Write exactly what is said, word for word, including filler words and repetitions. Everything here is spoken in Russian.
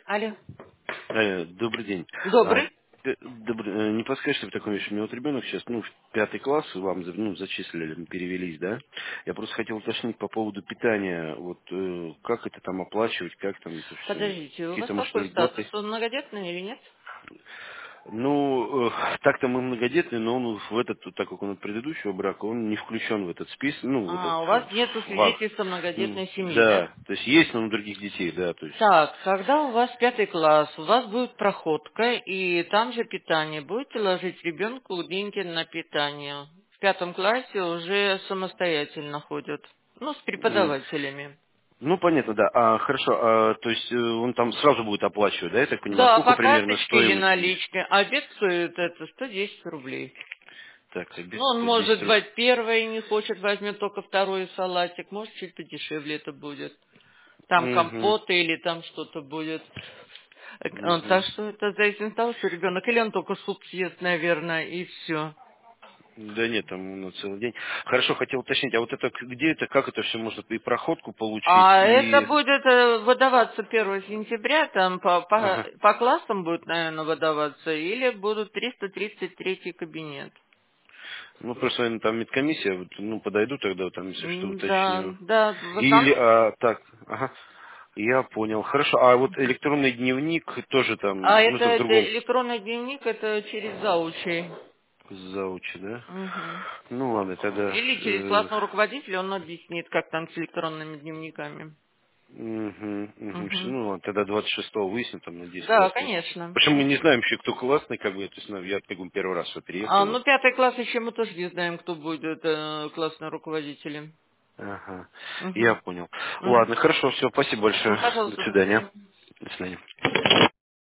Алло. Э, Добрый день. А, Добрый. э, добрый- э, не подскажете в таком вещи? У меня вот ребенок сейчас, ну, в пятый класс, вам за- ну, зачислили, м, перевелись, да? Я просто хотел уточнить по поводу питания, вот э, как это там оплачивать, как там это все. Подождите, у вас Какие-то, может, какой статус? льготы? Он многодетный или нет? Ну, э, так-то мы многодетные, но он в этот, вот так как он от предыдущего брака, он не включен в этот список, ну, в этот А, у э, вас нету вах. свидетельства М, многодетной семьи, да? Да, то есть есть, но у других детей, да, то есть. Так, когда у вас пятый класс, у вас будет проходка, и там же питание. Будете ложить ребенку деньги на питание? В пятом классе уже самостоятельно ходят. Ну, с М. преподавателями. Ну, понятно, да. А, хорошо, а, то есть э, он там сразу будет оплачивать, да, я так понимаю? Да, Сколько по примерно карточке или стоимость есть? наличке. Обед стоит это сто десять рублей. Так, Ну, обед он сто десять может рублей. брать первое, не хочет, возьмет только второй салатик. Может, чуть подешевле это будет. Там Угу, компоты или там что-то будет. Э, он- угу. Так что это зависит от того, что ребенок. Или он только суп съест, наверное, и все. Да нет, там на целый день. Хорошо, хотел уточнить, а вот это к- где это, как это все можно и проходку получить, А это и... будет э, выдаваться первого сентября, там по, по, Ага. по классам будет, наверное, выдаваться, или будут триста тридцать третий кабинет. Ну, просто, наверное, там медкомиссия, вот, ну, подойду тогда, там, если что, М, Да, уточню. да, в Или, основном. а, так, ага, я понял. Хорошо, а вот электронный дневник тоже там, А ну, это, это в это другом электронный дневник, это через заучей. заучи, да? Мгм. Ну ладно, тогда... Или через э, классного руководителя он объяснит, как там с электронными дневниками. мгм, мгм. Мгм. Ну ладно, тогда двадцать шестого выясним, там, надеюсь, Да, классный. конечно. Причем мы М. не знаем еще, кто классный, как бы, то есть, ну, я как бы первый раз что А, приехал, ну, вот. пятый класс еще мы тоже не знаем, кто будет э, классные руководители. Ага, я Мгм. понял. Мгм. Ладно, хорошо, все, спасибо большое. До Пожалуйста, до свидания. свидания. До свидания.